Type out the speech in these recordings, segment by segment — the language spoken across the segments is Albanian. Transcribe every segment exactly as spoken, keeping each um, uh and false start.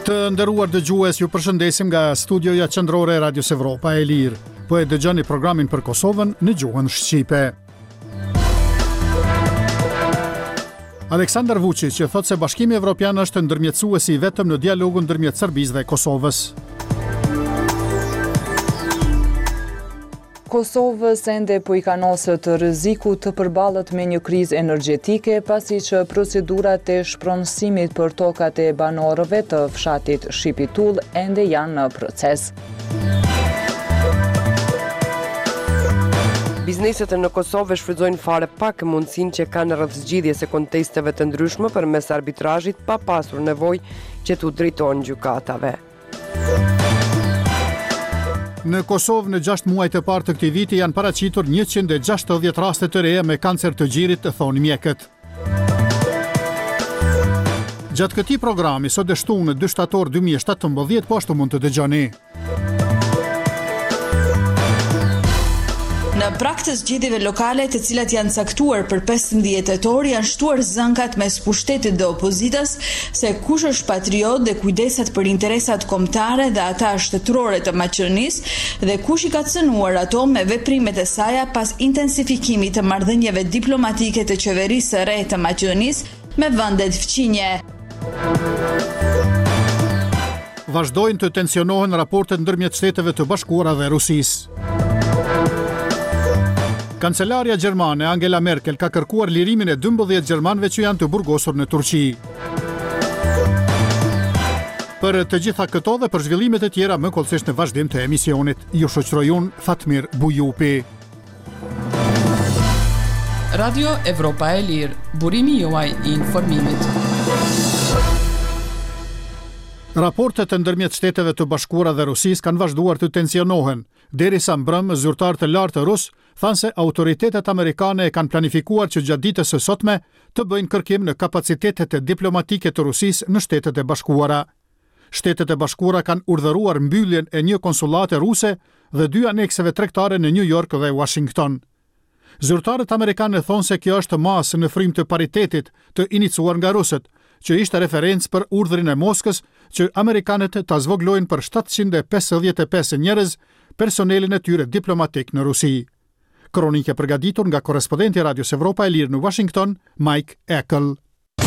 Të nderuar dëgjues, ju përshëndesim nga studioja qendrore e Radios Evropa e Lirë. Po e dëgjoni programin për Kosovën në gjuhën shqipe. Aleksandar Vučić që thotë se Bashkimi Evropian është ndërmjetësuesi vetëm në dialogun ndërmjet Serbisë dhe Kosovës. Kosovës ende po i kanosët rreziku të përballet me një krizë energjetike pasi që procedurat e shpronësimit për tokat e banorëve të fshatit Shipitull ende janë në proces. Bizneset në Kosovë shfrytëzojnë fare pak mundësinë që kanë rreth zgjidhjes së kontesteve të ndryshme përmes arbitrazhit pa pasur nevojë që t'u drejtojnë gjykatave. Në Kosovë në gjashtë muaj të parë të këtij viti janë paraqitur njëqind e gjashtëdhjetë raste të reja me kancer të gjirit, thonë mjekët. Gjatë këtij programi sot e shtunë dy shtator dy mijë e shtatëmbëdhjetë po ashtu mund të dëgjoni. Në prag të zgjedhjeve lokale, të cilat janë caktuar për pesëmbëdhjetë tetor, janë shtuar zënkat mes pushtetit dhe opozitas se kush është patriot dhe kujdesat për interesat kombëtare dhe ata shtetërore të Maqedonisë dhe kush i ka cënuar ato me veprimet e saj pas intensifikimit të marrëdhënieve diplomatike të qeverisë së re të Maqedonisë me vendet fqinje. Vazhdojnë të tensionohen raportet ndërmjet Shteteve të Bashkuara dhe Rusisë. Kancelaria gjermane Angela Merkel ka kërkuar lirimin e dymbëdhjetë gjermanëve që janë të burgosur në Turqi. Për të gjitha këto dhe për zhvillimet e tjera më kollësisht në vazhdim të emisionit, ju shoqëroj unë Fatmir Bujupi. Radio Evropa e Lirë, burimi juaj i informimit. Raportet e ndërmjet Shteteve të Bashkuara dhe Rusisë kanë vazhduar të tensionohen, derisa mbrëm zyrtar të lartë rus thanë se autoritetet amerikane e kanë planifikuar që gjatë ditës së sotme të bëjnë kërkim në kapacitetet e diplomatike të Rusisë në Shtetet e Bashkuara. Shtetet e Bashkuara kanë urdhëruar mbylljen e një konsulate ruse dhe dy anekseve tregtare në New York dhe Washington. Zyrtarët amerikanë thonë se kjo është masë në frymë të paritetit të iniciuar nga rusët, që ishte referencë për urdhrin e Moskës që amerikanët ta zvoglojnë për shtatëqind e pesëdhjetë e pesë njerëz personelin e tyre diplomatik në Rusi. Kronike përgatitur nga korrespondenti Radios Evropa e Lirë në Washington, Mike Eckel.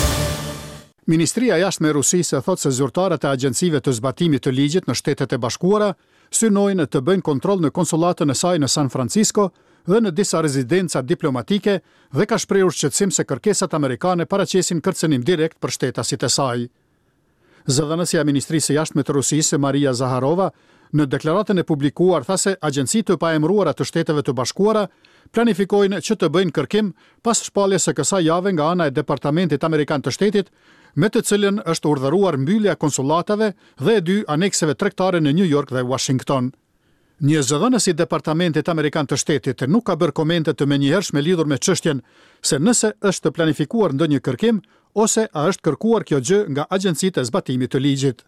Ministria e Jashtme e Rusisë thotë se zyrtarët e agjencive të zbatimit të ligjit në Shtetet e Bashkuara synojnë të bëjnë kontroll në konsulatën e saj në San Francisco dhe në disa rezidenca diplomatike dhe ka shprehur shqetësim se kërkesat amerikane paraqesin kërcënim direkt për shtetasit e saj. Zëdhënësja e Ministrisë së Jashtme të Rusisë, Maria Zaharova, në deklaratën e publikuar tha se agjencitë të paemëruara të Shteteve të Bashkuara planifikojnë që të bëjnë kërkim pas shpalljes së kësaj jave nga ana e Departamentit Amerikan të Shtetit, me të cilën është urdhëruar mbyllja e konsulatave dhe e dy anekseve tregtare në New York dhe Washington. Një zëdhënës i Departamentit Amerikan të Shtetit nuk ka bërë komente të menjëhershme lidhur me çështjen se nëse është planifikuar ndonjë kërkim ose a është kërkuar kjo gjë nga agjencitë e zbatimit të ligjit.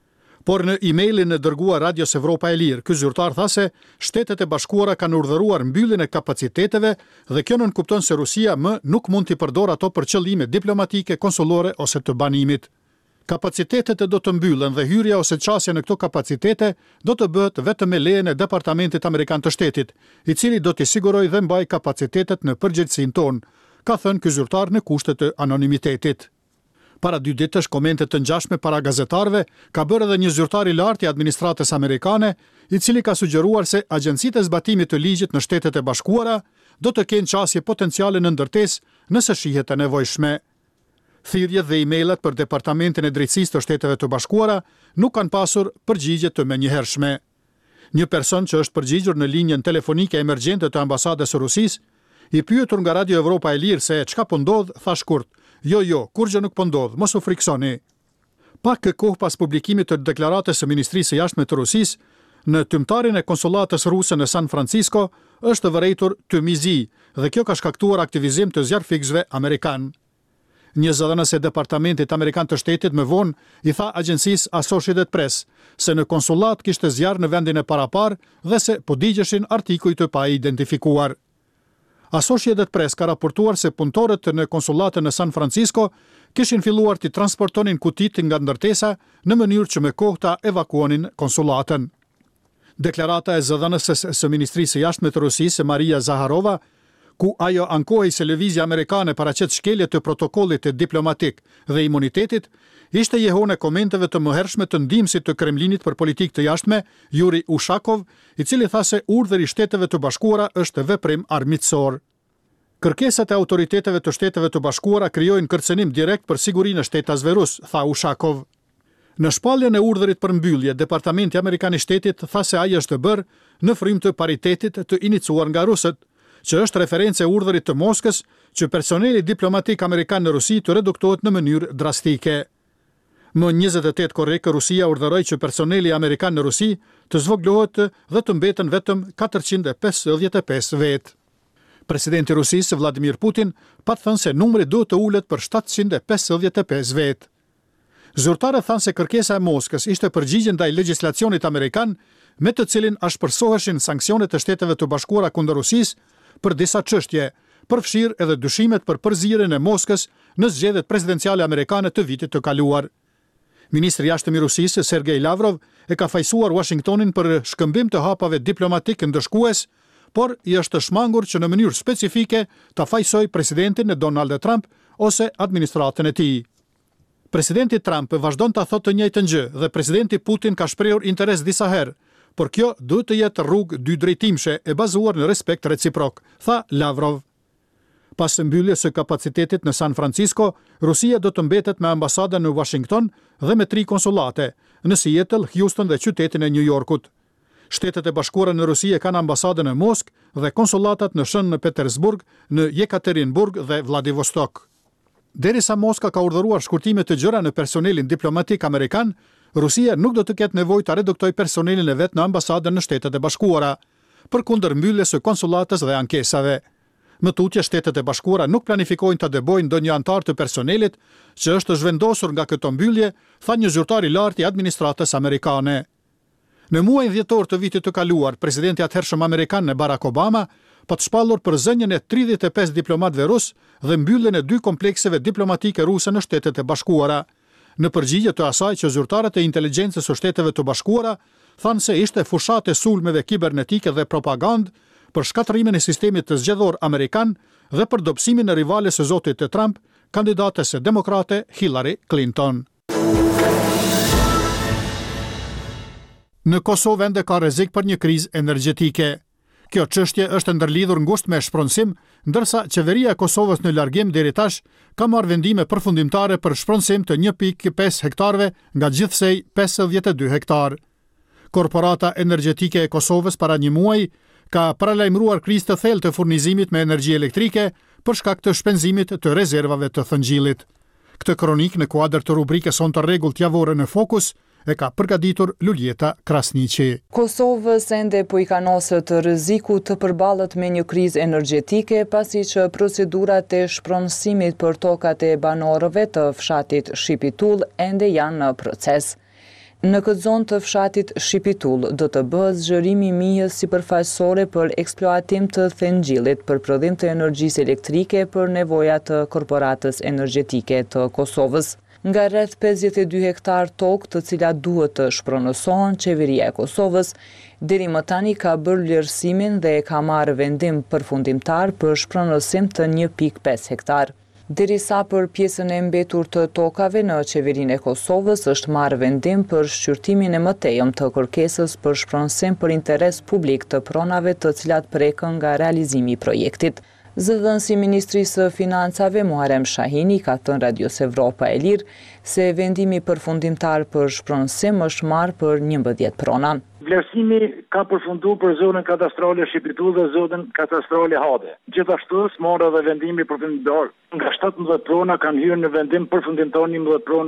Por në emailin e dërguar Radios Evropa e Lirë, ky zyrtar tha se Shtetet e Bashkuara kanë urdhëruar mbylljen e kapaciteteve dhe kjo nënkupton se Rusia më nuk mund t'i përdorë ato për qëllime diplomatike, konsullore ose të banimit. Kapacitetet do të mbyllen dhe hyrja ose çasja në këto kapacitete do të bëhet vetëm me lejen e Departamentit Amerikan të Shtetit, i cili do t'i sigurojë dhe mbaj kapacitetet në përgjegjësinë tonë, ka thënë ky zyrtar në kushte të anonimitetit. Para dy ditësh komente të ngjashme para gazetarëve ka bërë edhe një zyrtar i lartë i administratës amerikane, i cili ka sugjeruar se agjencitë e zbatimit të ligjit në Shtetet e Bashkuara do të kenë qasje potenciale në ndërtesë nëse shihet e nevojshme. Thirrjet dhe emailet për Departamentin e Drejtësisë të Shteteve të Bashkuara nuk kanë pasur përgjigje të menjëhershme. Një person që është përgjigjur në linjën telefonike emergjente të ambasadës së Rusisë, i pyetur nga Radio Evropa e Lirë se çka po ndodh, tha shkurt: "Jo, jo, kur gjë nuk po ndodh, mos u friksoni." Pak kohë pas publikimit të deklaratës së Ministrisë së Jashtme të Rusisë, në tymtarin e konsulatës ruse në San Francisco është vërejtur tëmizi dhe kjo ka shkaktuar aktivizim të zjarrfikësve amerikan. Një zëdhënës e Departamentit Amerikan të Shtetit më vonë i tha agjencisë Associated Press se në konsulat kishte zjarr në vendin e parapar dhe se po digjeshin artikuj të pa identifikuar. Associated Press ka raportuar se punëtorët në konsulatën në San Francisco kishin filluar të transportonin kutit nga ndërtesa në mënyrë që me kohë ta evakuonin konsulatën. Deklarata e zëdhënëses së Ministrisë së Jashtme të Rusisë, Maria Zaharova, ku ajo ankohej se lëvizja amerikane paraqet shkelje të protokollit diplomatik dhe imunitetit, ishte jehone komenteve të mëhershme të ndihmësit të Kremlinit për politikë të jashtme, Yuri Ushakov, i cili tha se urdhri i Shteteve të Bashkuara është veprim armiqësor. Kërkesat e autoriteteve të Shteteve të Bashkuara krijojnë kërcënim direkt për sigurinë e shtetasve rus, tha Ushakov. Në shpalljen e urdhërit për mbyllje, Departamenti Amerikan i Shtetit tha se ai është bërë në frymë të paritetit të iniciuar nga rusët, që është referencë e urdhërit të Moskës që personeli diplomatik amerikan në Rusi të reduktohet në mënyrë drastike. Më njëzet e tetë korrikë, Rusia urdhëroi që personeli amerikan në Rusi të zvoglohet dhe të mbeten vetëm katërqind e pesëdhjetë e pesë vetë. Presidenti i Rusisë Vladimir Putin pat thënë se numri duhet të ulet për shtatëqind e pesëdhjetë e pesë vetë. Zyrtarët thanë se kërkesa e Moskës ishte përgjigje ndaj legjislacionit amerikan, me të cilin ashpërsoheshin sanksionet e Shteteve të Bashkuara kundër Rusisë për disa çështje, përfshirë edhe dyshimet për përzierjen e Moskës në zgjedhjet presidenciale amerikane të vitit të kaluar. Ministri i Jashtëm i Rusisë, Sergej Lavrov, e ka fajsuar Washingtonin për shkëmbim të hapave diplomatik ndëshkues, por i është shmangur që në mënyrë specifike ta fajsoj presidentin Donald Trump ose administratën e tij. Presidenti Trump vazhdon ta thotë të njëjtën gjë dhe presidenti Putin ka shprehur interes disa herë, por kjo duhet të jetë rrugë dy drejtimshe e bazuar në respekt reciprok, tha Lavrov. Pas mbylljes së kapacitetit në San Francisco, Rusia do të mbetet me ambasadën në Washington dhe me tri konsulate, në Seattle, Houston dhe qytetin e New Yorkut. Shtetet e Bashkuara në Rusi kanë ambasadën në Moskë dhe konsulatat në Shën në Petersburg, në Jekaterinburg dhe Vladivostok. Derisa Moska ka urdhëruar shkurtime të gjëra në personelin diplomatik amerikan, Rusia nuk do të ketë nevojë ta reduktoj personelin e vet në ambasadën në Shtetet e Bashkuara, përkundër mbylljes së konsulatës dhe ankesave. Më tutje, Shtetet e Bashkuara nuk planifikojnë ta debojnë ndonjë antar të personelit që është zhvendosur nga këto mbyllje, tha një zyrtar i lartë i administratës amerikane. Në muajin dhjetor të vitit të kaluar, presidenti atëhershëm amerikan Barack Obama pa të shpallur për zënjen e tridhjetë e pesë diplomatëve rus dhe mbylljen e dy komplekseve diplomatike ruse në Shtetet e Bashkuara. Në përgjigje të asaj që zyrtarët e inteligjencës së Shteteve të Bashkuara thanë se ishte fushat e sulmeve kibernetike dhe propagandë për shkatrimin e sistemit të zgjedhor amerikan dhe për dobësimin e rivales së zotit të Trump, kandidates e demokrate Hillary Clinton. Në Kosovë ende ka rrezik për një krizë energjetike. Kjo çështje është ndërlidhur ngushtë me shpronësim, ndërsa qeveria e Kosovës në largim deri tash ka marrë vendime përfundimtare për shpronësim të një pikë pesë hektarëve nga gjithsej pesëdhjetë e dy hektarë. Korporata energjetike e Kosovës para një muaji ka paralajmëruar krizë të thellë të furnizimit me energji elektrike për shkak të shpenzimit të rezervave të thëngjillit. Këtë kronik në kuadër të rubrikës On të rregullt javore në Fokus e ka përgatitur Luljeta Krasniqi. Kosovës ende po i kanosët rreziku të përballet me një krizë energjetike pasi që procedurat e shpronësimit për tokat e banorëve të fshatit Shipitull ende janë në proces. Në këtë zonë të fshatit Shipitull do të bëhet zgjerimi i mijës sipërfaqësore për eksploatim të thëngjillit për prodhim të energjisë elektrike për nevojat të korporatës energjetike të Kosovës. Nga rreth pesëdhjetë e dy hektar tokë të cilat duhet të shpronësohen, qeveria e Kosovës deri më tani ka bërë vlerësimin dhe ka marrë vendim përfundimtar për shpronësim të një pikë pesë hektar. Derisa për pjesën e mbetur të tokave në qeverinë e Kosovës është marrë vendim për shqyrtimin e mëtejëm të kërkesës për shpronësim për interes publik të pronave të cilat prekën nga realizimi i projektit. Zëdhënësi i Ministrisë së Financave Muharrem Shahini ka thënë Radios Evropa e Lirë se vendimi përfundimtar për shpronësim është marrë për njëmbëdhjetë prona. Vlerësimi ka përfunduar për zonën katastrale Shipitull dhe zonën katastrale Hade. Gjithashtu marrë edhe vendimi përfundimtar. Nga shtatëmbëdhjetë prona kanë hyrë në vendim përfundimtar njëmbëdhjetë prona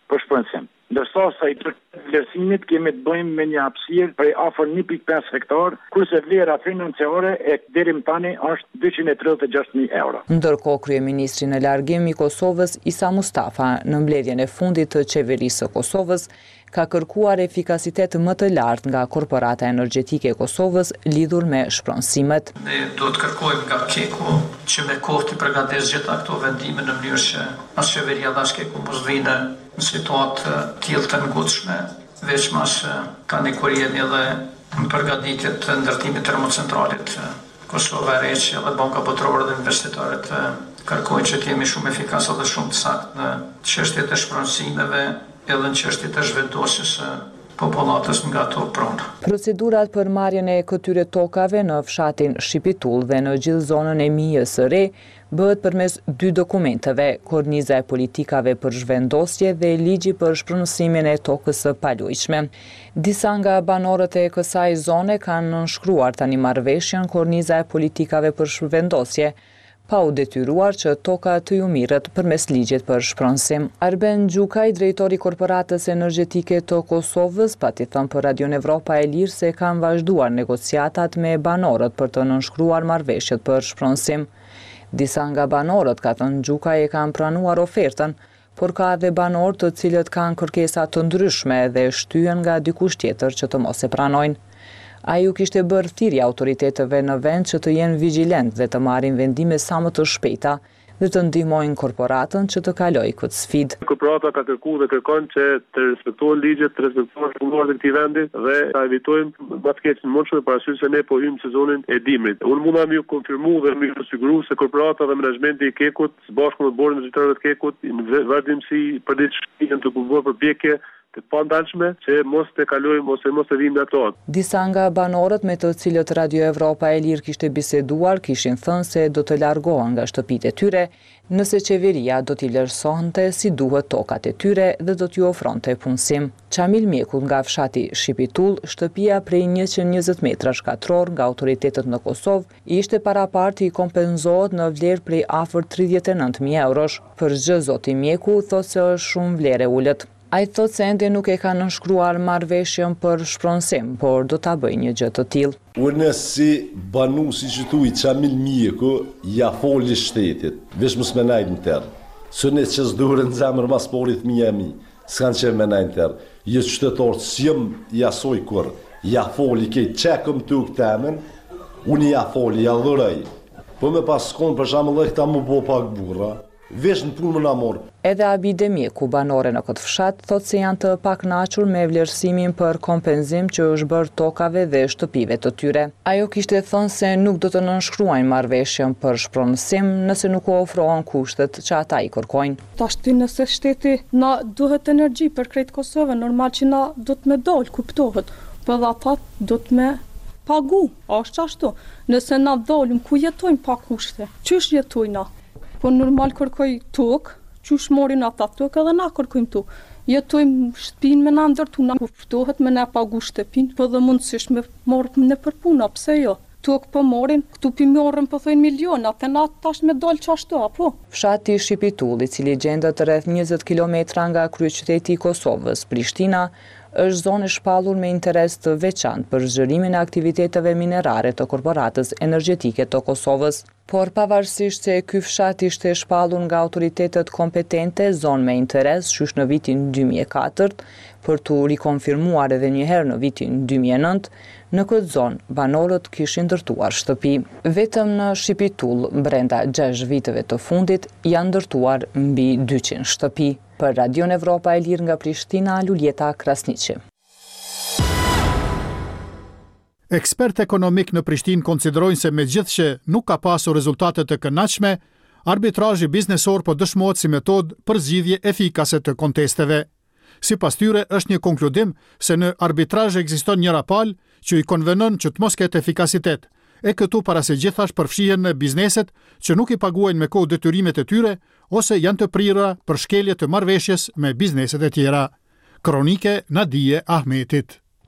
për shpronësim. Ndërsa sa i përket vlerësimit kemi të bëjmë me një hapësirë prej afër një pikë pesë hektar, kurse vlera financiare e deri më tani është dyqind e tridhjetë e gjashtë mijë euro. Ndërkohë kryeministri në largim i Kosovës Isa Mustafa në mbledhjen e fundit të qeverisë së Kosovës ka kërkuar efikasitet më të lartë nga korporata energjetike e Kosovës lidhur me shpronësimet. Ne duhet kërkojmë nga Keku që me kohë të përgatesë gjitha këto vendime në mënyrë që as qeveria dhe as Keku mos vinë në situatë tillë të ngutshme, veç mas ka një kurjeni edhe në përgatitje të ndërtimit termocentralit Kosova e Reqi edhe Banka Botërore dhe investitorët kërkojnë që të jemi shumë efikas dhe shumë të saktë në çështjet e shpronësimeve edhe në çështjet e zhvendosjes së popullatës nga ato pronë. Procedurat për marrjen e këtyre tokave në fshatin Shqipitull dhe në gjithë zonën e Mijës së Re bëhet përmes dy dokumenteve, korniza e politikave për zhvendosje dhe ligji për shpronësimin e tokës së palujshme. Disa nga banorët e kësaj zone kanë nënshkruar tani marrëveshjen korniza e politikave për zhvendosje, pa u detyruar që toka të ju mirët përmes ligjit për shpronësim. Arben Gjukaj, drejtori Korporatës Energjetike të Kosovës, pati thënë për Radion Evropa e Lirë se kanë vazhduar negociatat me banorët për të nënshkruar marrëveshjet për shpronësim. Disa nga banorët, ka thënë Gjukaj, e kanë pranuar ofertën, por ka dhe banorë të cilët kanë kërkesa të ndryshme dhe shtyhen nga dikush tjetër që të mos e pranojnë. Ai u kishte bërë thirrje autoriteteve në vend që të jenë vigjilent dhe të marrin vendime sa më të shpejta dhe të ndihmojnë korporatën që të kalojë këtë sfidë. Korporata ka kërkuar dhe kërkon që të respektohen ligjet, të respektohen punëtorët e këtij vendi dhe ta evitojmë më të keqen mundshme parasysh se ne po hyjmë sezonin e dimrit. Unë mund ta më konfirmu dhe më siguru se korporata dhe menaxhmenti i Kekut së bashku me bordin e drejtorëve të Kekut në vazhdimsi për ditë janë të bërë përpjekje të pandalshme që mos të kalojmë ose mos të vimë ato. Disa nga banorët me të cilët Radio Evropa e Lirë kishte biseduar kishin thënë se do të largohen nga shtëpitë e tyre nëse qeveria do t'i vlerësonte si duhet tokat e tyre dhe do t'ju ofronte punësim. Çamil Mjekut nga fshati Shqipitull, shtëpia prej njëqind e njëzet metra shkatror nga autoritetet në Kosovë, ishte paraparti i kompenzohet në vlerë prej afër tridhjetë e nëntë mijë eurosh. Për gjë zoti Mjeku thotë se është shumë vlerë ulët. Ai thotë se ende nuk e ka nënshkruar marrëveshjen për shpronësim, por do ta bëjë një gjë të tillë. Unë si banuesi që thuj Çamil Mjeku, ja foli shtetit, veç mos më najt në terë. Së ne që s'durën zemër mas porit mija mi, s'kanë që më najt në terë. Jë qytetarë s'jëm jasoj kur, ja foli kej qekëm të u këtemen, unë ja foli, ja dhërëj. Po me pas s'konë për shamë dhe këta më bo pak burra, vesh në punë më në morë. Edhe Abide Mjeku, banore në këtë fshat, thot se janë të paknaqur me vlerësimin për kompenzim që është bërë tokave dhe shtëpive të tyre. Ajo kishte thënë se nuk do të nënshkruajnë marrëveshjen për shpronësim nëse nuk u ofrohen kushtet që ata i kërkojnë. Tashti nëse shteti na duhet energji për krejt Kosovë, normal që na do të me dal, kuptohet, për dhe ata do të me pagu, ashtë ashtu. Nëse na dalim, ku jetojmë pa kushte? Qysh jetojnë na? Po normal kërkoj tokë, qysh morin ata tokë edhe na kërkojmë tokë. Jetojmë shtëpinë me na ndërtu, na kuptohet me na pagu shtëpinë, po dhe mundësish me morë në përpuna, pse jo? Tokë po morin, këtu pi morën po thojnë miliona, te na tash me dal qashtu, apo? Fshati Shqipitull, i cili gjendet rreth njëzet kilometra nga kryeqyteti i Kosovës, Prishtina, është zonë e shpallur me interes të veçantë për zhërimin e aktiviteteve minerare të Korporatës Energjetike të Kosovës. Por pavarësisht se ky fshat ishte shpallur nga autoritetet kompetente, zonë me interes shysh në vitin dy mijë e katër, për të rikonfirmuar edhe një herë në vitin dy mijë e nëntë, në këtë zonë banorët kishin ndërtuar shtëpi. Vetëm në Shqipitull, brenda gjashtë viteve të fundit, janë ndërtuar mbi dyqind shtëpi. Për Radion Evropa e Lirë nga Prishtina, Luljeta Krasniqi. Ekspert ekonomik në Prishtinë konsiderojnë se megjithëse që nuk ka pasur rezultate të kënaqshme, arbitrazhi biznesor po dëshmohet si metodë për zgjidhje efikase të kontesteve. Sipas tyre është një konkludim se në arbitrazh ekziston një rapal që i konvenon që të mos ketë efikasitet, e këtu para se gjithash përfshihen në bizneset që nuk i paguajnë me kohë detyrimet e tyre ose janë të prirura për shkelje të marrëveshjes me bizneset e tjera. Kronike Nadije Ahmetit.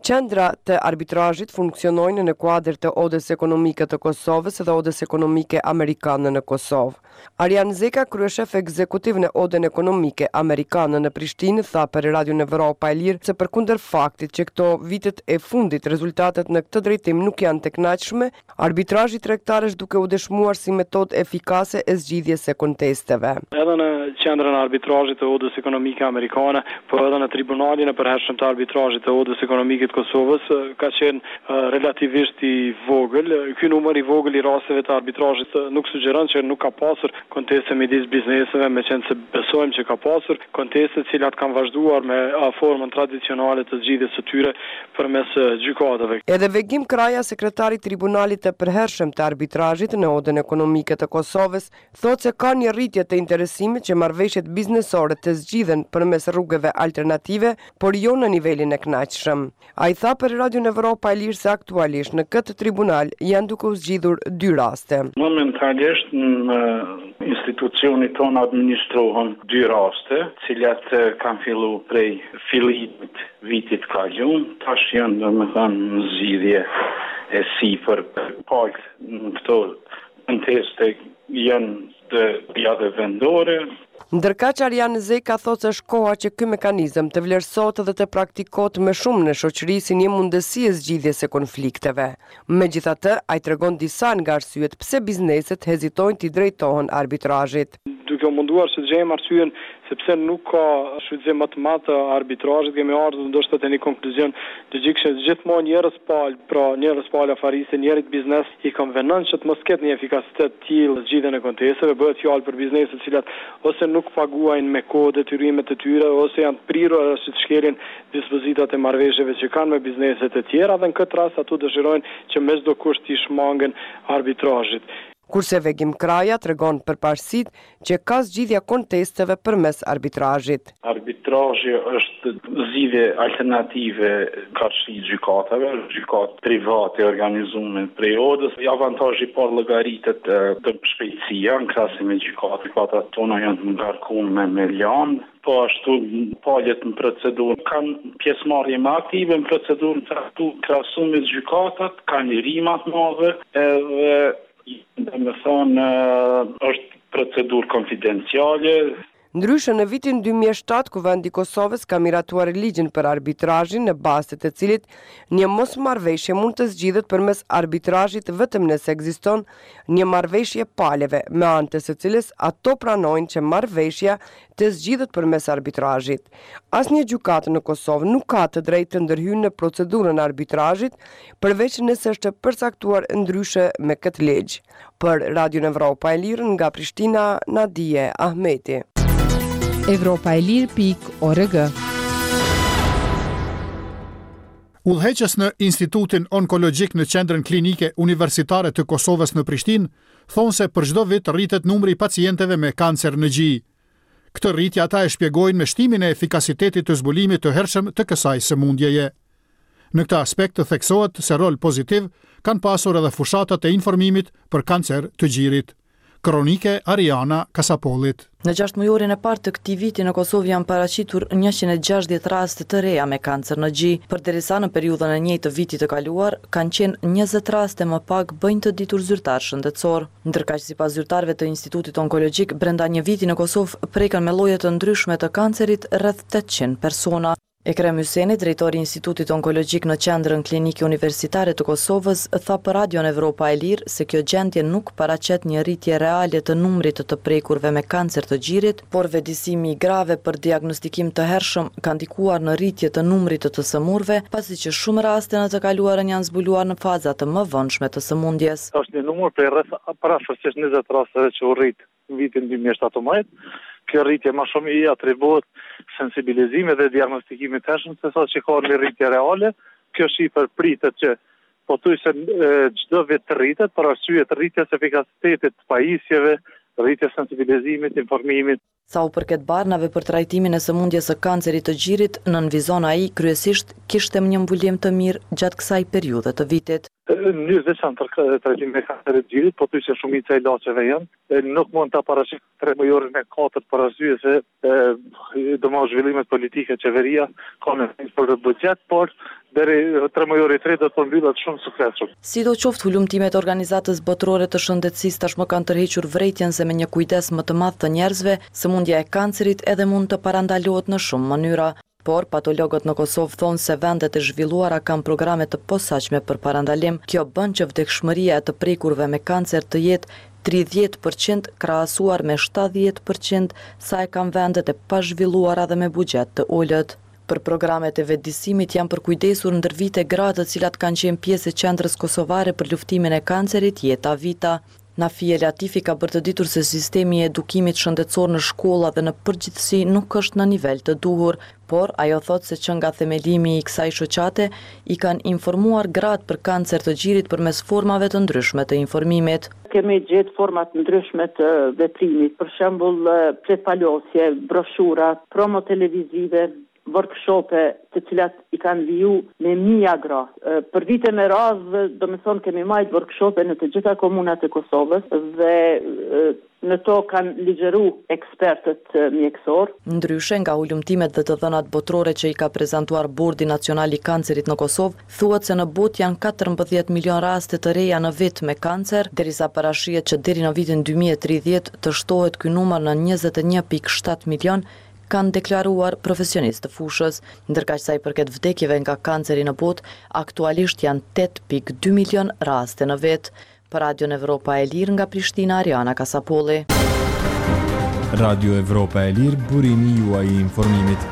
Qendra të arbitrazhit funksionojnë në kuadër të Odës Ekonomike të Kosovës dhe Odës Ekonomike Amerikane në Kosovë. Arjan Zeka, kryeshef ekzekutiv në Odën Ekonomike Amerikane në Prishtinë, tha për Radion Evropa e Lirë se përkundër faktit që këto vitet e fundit rezultatet në këtë drejtim nuk janë të kënaqshme, arbitrazhi tregtar është duke u dëshmuar si metodë efikase e zgjidhjes së kontesteve. Edhe në qendrën e arbitrazhit të Odës Ekonomike Amerikane, por edhe në tribunalin e përhershëm të arbitrazhit të Odës Ekonomike të Kosovës ka qenë uh, relativisht i vogël. Ky numër i vogël i rasteve të arbitrazhit nuk sugjeron që nuk ka pasur konteste midis bizneseve, me qenë se besojmë që ka pasur konteste të cilat kanë vazhduar me formën tradicionale të zgjidhjes së tyre përmes gjykatave. Edhe Vegim Kraja, sekretari i Tribunalit të përhershëm të arbitrazhit në Odën Ekonomike të Kosovës, thotë se ka një rritje të interesimit që marrëveshjet biznesore të zgjidhen përmes rrugëve alternative, por jo në nivelin e kënaqshëm. Ai tha për Radion Evropa e Lirë se aktualisht në këtë tribunal janë duke u zgjidhur dy raste. Momentalisht në institucionit tonë administrohen dy raste, cilat kanë fillu prej fillimit vitit kaluar, tash janë domethënë në zgjidhje e sipër palë në këto konteste janë të pjade vendore. Ndërka që Arjan Zeka thotë se është koha që ky mekanizëm të vlerësohet dhe të praktikohet më shumë në shoqëri si një mundësi e zgjidhjes së konflikteve. Megjithatë, ai tregon disa nga arsyet pse bizneset hezitojnë të drejtohen arbitrazhit. Duke u munduar që të gjejmë arsyen sepse nuk ka shfrytëzim më të madh të arbitrazhit, kemi ardhur ndoshta te një konkluzion logjikisht gjithmonë njerëz palë, pra njerëz palë afarisë, njerëz biznes i konvenon që të mos ketë një efikasitet të tillë zgjidhjen e kontesteve, bëhet fjalë për biznese të cilat ose nuk paguajnë me kohë detyrimet e tyre ose janë të prirur ose të shkelin dispozitat e marrëveshjeve që kanë me bizneset e tjera dhe në këtë rast ato dëshirojnë që me çdo kusht të shmangen arbitrazhit. Kurse Vegim Kraja tregon përparësitë që ka zgjidhja kontesteve përmes arbitrazhit. Arbitrazhi është zgjidhje alternative karshi gjykatave, gjykatë private organizuar prej Odës. Avantazhi i parë llogaritet të shpejtësia në krahasim me gjykatë. Gjykatat tona janë të ngarkuar me milion. Po ashtu palët në procedurë kanë pjesëmarrje më aktive në procedurën të krahasuar me gjykatat, kanë rima të mëdha edhe dhe me thonë është procedurë konfidenciale. Ndryshe në vitin dy mijë e shtatë, Kuvendi i Kosovës ka miratuar ligjin për arbitrazhin në bazë të cilit një mosmarrëveshje mund të zgjidhet përmes arbitrazhit vetëm nëse ekziston një marrëveshje paleve, me anë të së cilës ato pranojnë që marrëveshja të zgjidhet përmes arbitrazhit. Asnjë gjykatë në Kosovë nuk ka të drejtë të ndërhyjë në procedurën e arbitrazhit, përveç nëse është përcaktuar ndryshe me këtë ligj. Për Radion Evropa e Lirë nga Prishtina, Nadije Ahmeti. Evropa e Lirë pikë org. Udhëheqës në Institutin Onkologjik në Qendrën Klinike Universitare të Kosovës në Prishtinë thonë se për çdo vit rritet numri i pacientëve me kancer në gjë. Këtë rritje ata e shpjegojnë me shtimin e efikasitetit të zbulimit të hershëm të kësaj sëmundjeje. Në këtë aspekt të theksohet se rol pozitiv kanë pasur edhe fushatat e informimit për kancer të gjirit. Kronike Ariana Kasapollit. Në gjashtë mujorin e parë të këtij viti në Kosovë janë paraqitur njëqind e gjashtëdhjetë raste të reja me kancer në gjë, përderisa në periudhën e njëjtë të vitit të kaluar kanë qenë njëzet raste më pak bëjnë të ditur zyrtar shëndetësor. Ndërkaq sipas zyrtarëve të Institutit Onkologjik, brenda një viti në Kosovë prekën me lloje të ndryshme të kancerit rreth tetëqind persona. Ekrem Hyseni, drejtori i Institutit Onkologjik në Qendrën Klinike Universitare të Kosovës, tha për Radion Evropa e Lirë se kjo gjendje nuk paraqet një rritje reale të numrit të të prekurve me kancer të gjirit, por vëdësimi i grave për diagnostikim të hershëm ka ndikuar në rritje të numrit të të sëmurve, pasi që shumë raste në të kaluarën janë zbuluar në faza të më vonshme të sëmundjes. Është një numër për rreth parashërcesh njëzet rasteve që u rrit në vitin dy mijë e shtatëmbëdhjetë. Kjo rritje më shumë i atribuohet sensibilizimit dhe diagnostikimit të hershëm se sa që ka një rritje reale. Kjo shifër pritet që pothuajse çdo vit të rritet për arsye të rritjes efikasitetit të pajisjeve, rritjes sensibilizimit, informimit. Sa u përket barnave për trajtimin e sëmundjes së kancerit të gjirit, nën vizon ai kryesisht kishte një mbulim të mirë gjatë kësaj periudhe të vitit. Në mënyrë veçantë për trajtimin e kancerit të gjirit, po ty që shumica e ilaçeve janë, nuk mund ta parashikojë tremëjorin e katërt për arsye se do më zhvillimet politike qeveria ka në për buxhet, por deri tremëjori i tretë do të mbyllet shumë suksesshëm. Sidoqoftë, hulumtimet e organizatës botërore të shëndetësisë tashmë kanë tërhequr vërejtjen se me një kujdes më të madh të njerëzve, sëmundja e kancerit edhe mund të parandalohet në shumë mënyra. Por patologët në Kosovë thonë se vendet e zhvilluara kanë programe të posaçme për parandalim. Kjo bën që vdekshmëria e të prekurve me kancer të jetë tridhjetë përqind krahasuar me shtatëdhjetë përqind sa e kanë vendet e pazhvilluara dhe me buxhet të ulët. Për programet e vetëdijësimit janë përkujdesur ndër vite gratë të cilat kanë qenë pjesë e qendrës kosovare për luftimin e kancerit Jeta Vita. Nafie Latifi ka bërë të ditur se sistemi i edukimit shëndetësor në shkolla dhe në përgjithësi nuk është në nivel të duhur, por ajo thotë se që nga themelimi i kësaj shoqate i kanë informuar gratë për kancer të gjirit përmes formave të ndryshme të informimit. Kemi gjetë format ndryshme të veprimit, për shembull pletpalosje, broshura, promo televizive, workshope të cilat i kanë viju me mija gra. Për vite me radhë, do me thonë, kemi majtë workshope në të gjitha komunat e Kosovës dhe në to kanë ligjeru ekspertët mjekësor. Ndryshe nga ulumtimet dhe të dhënat botrore që i ka prezentuar Bordi Nacional i Kancerit në Kosovë, thuhet se në botë janë katërmbëdhjetë milion raste të reja në vit me kancer, derisa parashihet që deri në vitin dy mijë e tridhjetë të shtohet ky numër në njëzet e një pikë shtatë milion, kanë deklaruar profesionistë të fushës. Ndërkaq sa i përket vdekjeve nga kanceri në botë, aktualisht janë tetë pikë dy milion raste në vit. Për Radion Evropa e Lirë nga Prishtina, Ariana Kasapolli. Radio Evropa e Lirë, burimi juaj i informimit.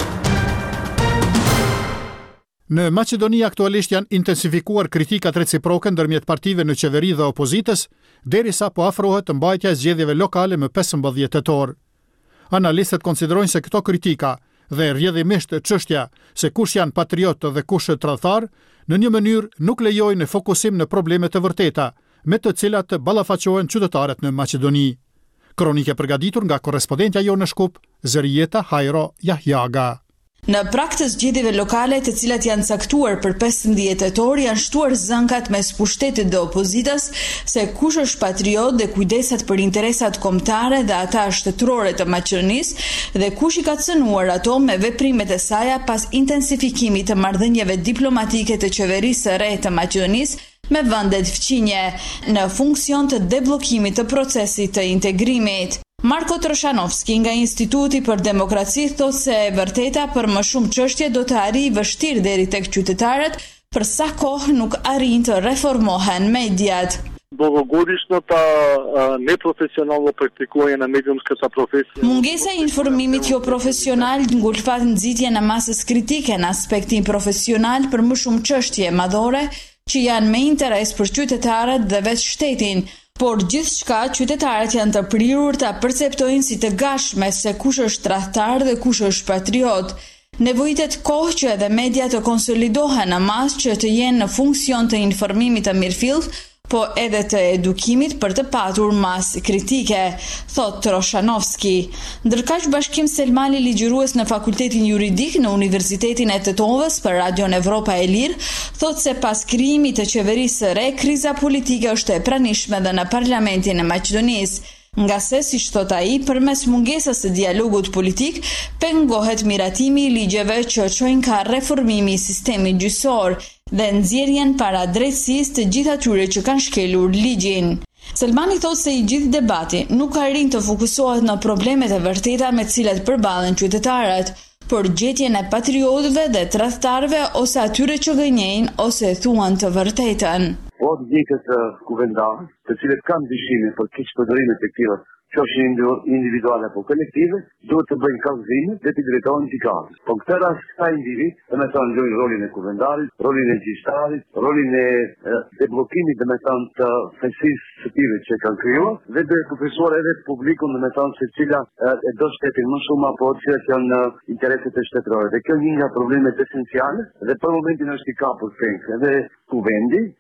Në Maqedoni aktualisht janë intensifikuar kritikat reciproke ndërmjet partive në qeveri dhe opozitës, derisa po afrohet mbajtja e zgjedhjeve lokale më pesëmbëdhjetë tetor. Analistët konsiderojnë se këto kritika dhe rrjedhimisht çështja se kush janë patriotë dhe kush tradhtar, në një mënyrë nuk lejojnë fokusim në probleme të vërteta, me të cilat ballafaqohen qytetarët në Maqedoni. Kronike përgatitur nga korrespondentja jonë në Shkup, Zërieta Hajro Jahjaga. Në prag të zgjedhjeve lokale, të cilat janë caktuar për pesëmbëdhjetë tetor, janë shtuar zënkat mes pushtetit dhe opozitës se kush është patriot dhe kujdesat për interesat kombëtare dhe ata shtetërore të Maqedonisë dhe kush i ka cënuar ato me veprimet e saj pas intensifikimit të marrëdhënieve diplomatike të qeverisë së re të Maqedonisë me vendet fqinje në funksion të deblokimit të procesit të integrimit. Marko Troshanovski nga Instituti për Demokraci thotë se e vërteta për më shumë çështje do të arrijë vështirë deri tek qytetarët, për sa kohë nuk arrin të reformohen mediat. Dugogodišnjata neprofesionalno praktikujanje na medijumskата profesija. Mungesa e informimit jo profesional ngulfat nxitjen e masës kritike në aspektin profesional për më shumë çështje madhore që janë me interes për qytetarët dhe vetë shtetin. Por gjithçka qytetarët janë të prirur ta perceptojnë si të gashme se kush është tradhtar dhe kush është patriot. Nevojitet kohë që edhe media të konsolidohen në masë që të jenë në funksion të informimit të mirëfillt, po edhe të edukimit për të patur masë kritike, thot Troshanovski. Ndërkaq Bashkim Selmali, ligjërues në Fakultetin Juridik në Universitetin e Tetovës për Radion Evropa e Lirë, thot se pas krijimit të qeverisë së re, kriza politike është e pranishme dhe në Parlamentin e Maqedonisë. Nga se, si thot ai, përmes mungesës së dialogut politik, pengohet miratimi i ligjeve që çojnë ka reformimi i sistemit gjyqësor dhe nxjerrjen para drejtësisë të gjithë atyre që kanë shkelur ligjin. Selmani thotë se i gjithë debati nuk arrin të fokusohet në problemet e vërteta me të cilat përballen qytetarët, por gjetjen e patriotëve dhe tradhtarëve ose atyre që gënjejnë ose thuan të vërtetën. O djegët kuvendarë, të cilët kanë dyshime për keqpërdorimet e këtyre, qofshin individuale apo kolektive, duhet të bëjnë kallëzime dhe të drejtohen gjykatës. Po këtë rast këta individ, dhe me thënë lojnë rolin e kuvendarit, rolin e gjyqtarit, rolin e deblokimit dhe me thënë të fesisë së tyre që kanë krijuar, dhe dhe përfaqësuar edhe publikun dhe me thënë se cila e do shtetin më shumë apo cilat janë intereset e shtetërore. Dhe kjo një nga problemet esenciale dhe për momentin është i kapur tek edhe kuvendi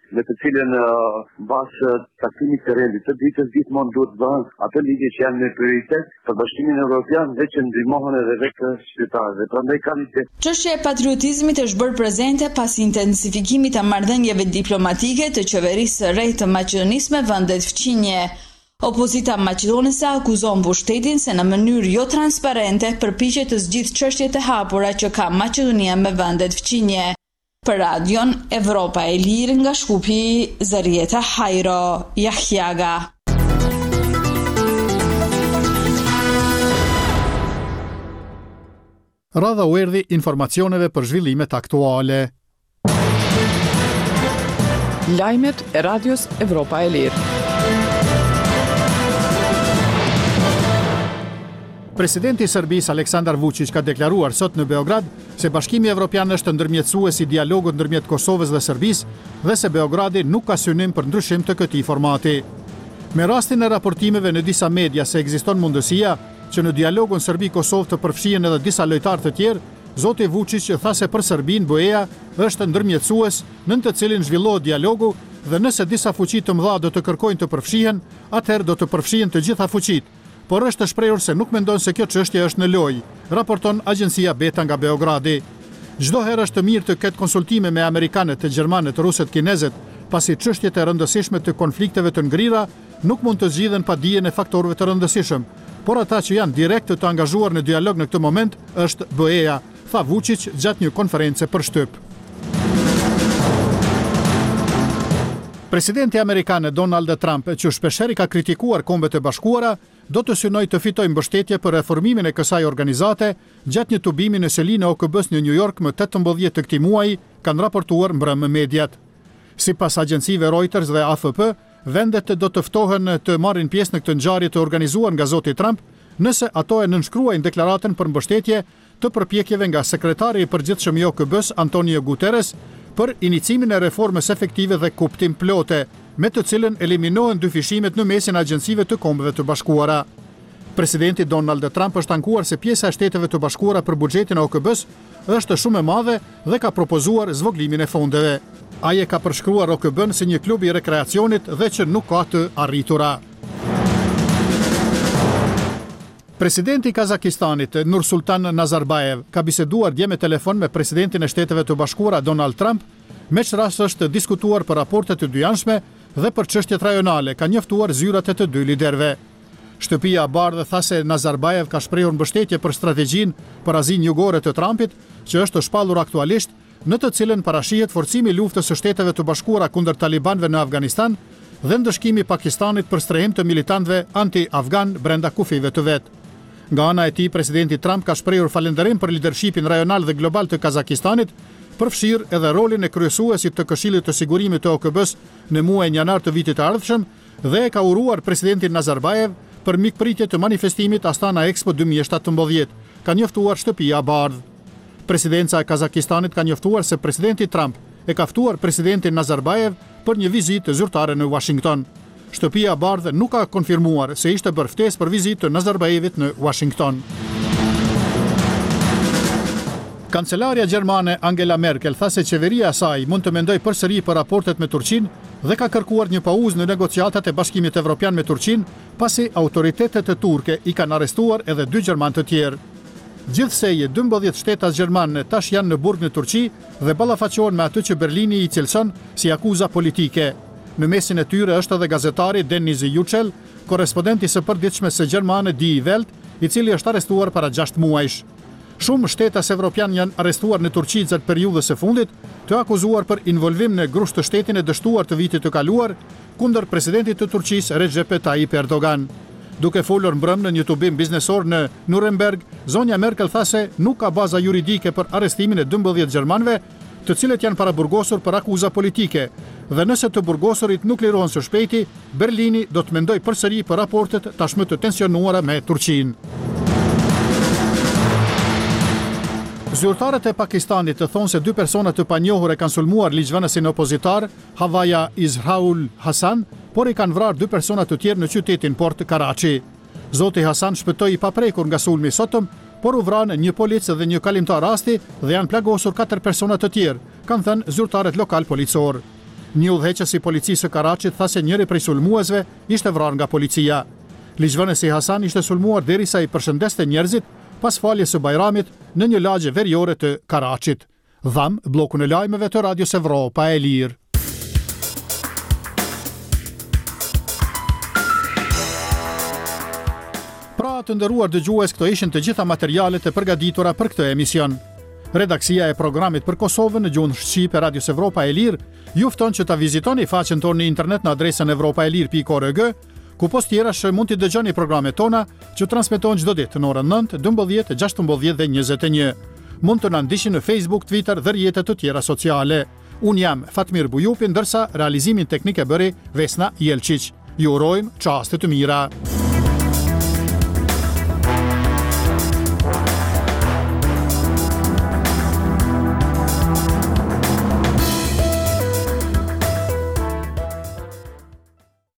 në të cilën mbas takimit të rendit të ditës gjithmonë duhet bëhen ato ligje që janë me prioritet për Bashkimin Evropian dhe që ndihmohen edhe vetë qytetarëve. Prandaj kanë çështja e patriotizmit është bërë prezente pas intensifikimit të marrëdhënieve diplomatike të qeverisë së re të Maqedonisë me vendet fqinje. Opozita maqedonese akuzon mbushtetin se në mënyrë jo transparente përpiqet të zgjidhë çështjet e hapura që ka Maqedonia me vendet fqinje. Për radion Evropa e Lirë nga Shkupi, Zarieta Hajro, Jahjaga. Radha u erdhi informacioneve për zhvillimet aktuale. Lajmet e radios Evropa e Lirë. Presidenti i Serbisë Aleksandar Vučić ka deklaruar sot në Beograd se Bashkimi Evropian është ndërmjetësues i dialogut ndërmjet Kosovës dhe Serbisë dhe se Beogradi nuk ka synim për ndryshim të këtij formati. Me rastin e raportimeve në disa media se ekziston mundësia që në dialogun Serbi-Kosovë të përfshihen edhe disa lojtarë të tjerë, zoti Vučić tha se për Serbinë B E A është ndërmjetësues nën të cilin zhvillohet dialogu dhe nëse disa fuqi të mëdha do të kërkojnë të përfshihen, atëherë do të përfshihen të gjitha fuqitë. Por është shprehur se nuk mendon se kjo çështje është në lojë, raporton agjencia Beta nga Beogradi. Çdo herë është mirë të ketë konsultime me amerikanët, të gjermanët, ruset, kinezët, pasi çështjet e rëndësishme të konflikteve të ngrira nuk mund të zgjidhen pa dijen e faktorëve të rëndësishëm, por ata që janë direkt të angazhuar në dialog në këtë moment është B E A, tha Vučić gjatë një konference për shtyp. Presidenti amerikan Donald Trump, që shpeshherë ka kritikuar Kombet e Bashkuara, do të synojë të fitojë mbështetje për reformimin e kësaj organizate gjatë një tubimi në selinë e O K B-s në New York më tetëmbëdhjetë të këtij muaji, kanë raportuar mbrëmë mediat. Sipas agjencive Reuters dhe A F P, vendet do të ftohen të marrin pjesë në këtë ngjarje të organizuar nga zoti Trump, nëse ato e nënshkruajnë deklaratën për mbështetje të përpjekjeve nga sekretari i përgjithshëm i O K B-s Antonio Guterres për inicimin e reformës efektive dhe kuptim plote, me të cilën eliminohen dyfishimet në mesin e agjencive të Kombeve të Bashkuara. Presidenti Donald Trump është ankuar se pjesa e Shteteve të Bashkuara për buxhetin e O K B-s është shumë e madhe dhe ka propozuar zvoglimin e fondeve. Ai e ka përshkruar O K B-n si një klub i rekreacionit dhe që nuk ka të arritura. Presidenti i Kazakistanit, Nursultan Nazarbayev, ka biseduar dje me telefon me presidentin e Shteteve të Bashkuara Donald Trump, me që rast është diskutuar për raportet të dyjanshme dhe për çështjet rajonale, ka njoftuar zyrat e të dy liderëve. Shtëpia e Bardhë tha se Nazarbayev ka shprehur mbështetje për strategjinë për Azinë Jugore të Trumpit, që është shpallur aktualisht, në të cilën parashihet forcimi i luftës së Shteteve të Bashkuara kundër talibanëve në Afganistan dhe ndëshkimi i Pakistanit për strehim të militantëve anti-afgan brenda kufive të vet. Nga ana e tij, presidenti Trump ka shprehur falënderim për lidershipin rajonal dhe global të Kazakistanit, përfshirë edhe rolin e kryesuesit të Këshillit të Sigurimit të O K B-s në muajin janar të vitit të ardhshëm dhe e ka uruar presidentin Nazarbayev për mikpritje të manifestimit Astana Expo dy mijë e shtatëmbëdhjetë, ka njoftuar shtëpia e Bardhë. Presidenca e Kazakistanit ka njoftuar se presidenti Trump e ka ftuar presidentin Nazarbayev për një vizitë zyrtare në Washington. Shtëpia e Bardhë nuk ka konfirmuar se ishte bërë ftesë për vizitë të Nazarbayevit në Washington. Kancelaria gjermane Angela Merkel tha se qeveria e saj mund të mendojë përsëri për raportet me Turqinë dhe ka kërkuar një pauzë në negociatat e Bashkimit Evropian me Turqinë, pasi autoritetet e turke i kanë arrestuar edhe dy gjerman të tjerë. Gjithsej, dymbëdhjetë shtetas gjermane tash janë në burg në Turqi dhe ballafaqohen me atë që Berlini i cilëson si akuza politike. Në mesin e tyre është edhe gazetari Dennis Yücel, korrespondenti së përditshme së gjermane Die Welt, i cili është arrestuar para gjashtë muajsh. Shumë shtetas evropian janë arrestuar në Turqi gjatë periudhës së fundit, të akuzuar për involvim në grusht të shtetin e dështuar të vitit të kaluar kundër presidentit të Turqisë Recep Tayyip Erdogan. Duke folur mbrëm në një tubim biznesor në Nuremberg, zonja Merkel tha se nuk ka baza juridike për arrestimin e dymbëdhjetë gjermanëve, të cilët janë paraburgosur për akuza politike, dhe nëse të burgosurit nuk lirohen së shpejti, Berlini do të mendojë përsëri për raportet tashmë të tensionuara me Turqinë. Zyrtarët e Pakistanit të thonë se dy persona të panjohur e kanë sulmuar ligjvënësin opozitar, Hawaya Izhaul Hasan, por i kanë vrarë dy persona të tjerë në qytetin Port Karachi. Zoti Hasan shpëtoi pa prekur nga sulmi sotëm, por u vranë një policë dhe një kalimtar rasti dhe janë plagosur katër persona të tjerë, kanë thënë zyrtarët lokal policor. Një udhëheqës i policisë së Karachit tha se njëri prej sulmuesve ishte vrarë nga policia. Ligjvënesi Hasan ishte sulmuar derisa i përshëndeste njerëzit pas faljes së Bajramit në një lagje veriore të Karachit. Dham bllokun e lajmeve të Radios Evropa e Lirë. Pra të nderuar dëgjues, këto ishin të gjitha materialet e përgatitura për këtë emision. Redaksia e programit për Kosovën në gjuhën shqipe Radios Evropa e Lirë ju fton që ta vizitoni faqen tonë në internet në adresën evropaelir pikë org, ku post tjerash mund t'i dëgjoni programet tona që transmetohen çdo ditë në orën nëntë, dymbëdhjetë, gjashtëmbëdhjetë dhe njëzet e një. Mund të na ndiqni në Facebook, Twitter dhe rrjetet të tjera sociale. Unë jam Fatmir Bujupi, ndërsa realizimin teknik e bëri Vesna Jelčić. Ju urojmë çaste të mira.